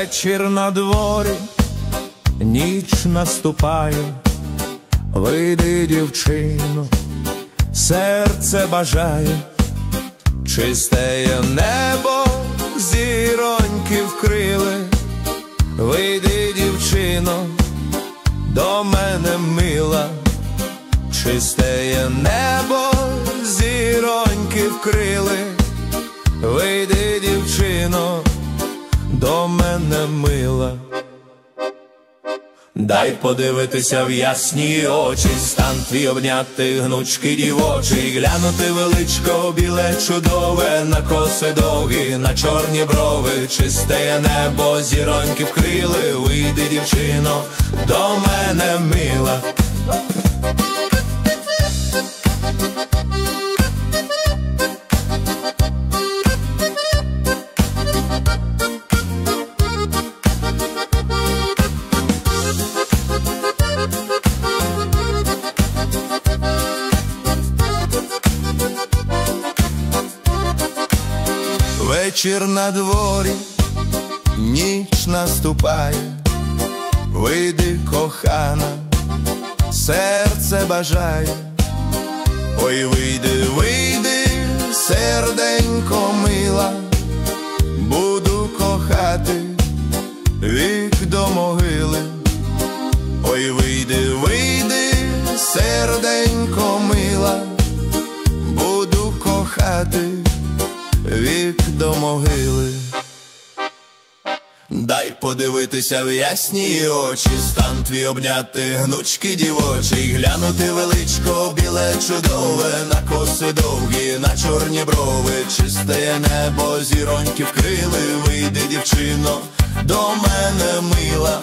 Вечір на дворі, ніч наступає. Вийди, дівчино, серце бажає. Чистеє небо, зіроньки вкрили. Вийди, дівчино, до мене мила. Чистеє небо, зіроньки вкрили. Вийди, дівчино, до мене мила. Дай подивитися в ясні очі, стан твій обняти гнучки дівочий, глянути величко біле чудове, на коси довгі, на чорні брови, чисте небо, зіроньки вкрили. Вийди, дівчино, до мене мила. Вечір на дворі, ніч наступає. Вийди, кохана, серце бажає. Ой, вийди, вийди, серденько мила. Буду кохати вік до могили. Ой, вийди, вийди, серденько мила. Буду кохати вік до могили. Дай подивитися в ясні очі, стан твій обняти гнучки дівочий, глянути величко біле чудове, на коси довгі, на чорні брови, чисте небо, зіроньки вкрили. Вийди, дівчино, до мене мила.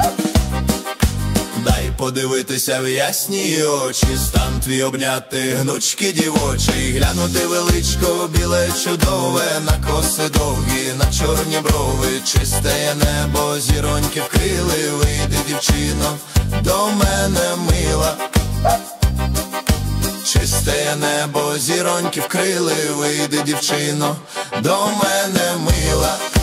Дай подивитися в ясні очі, стан твій обняти гнучки дівочий, глянути величко біле чудове, на коси довгі, на чорні брови, чисте небо, зіроньки вкрили. Вийди, дівчино, до мене мила. Чисте небо, зіроньки вкрили. Вийди, дівчино, до мене мила.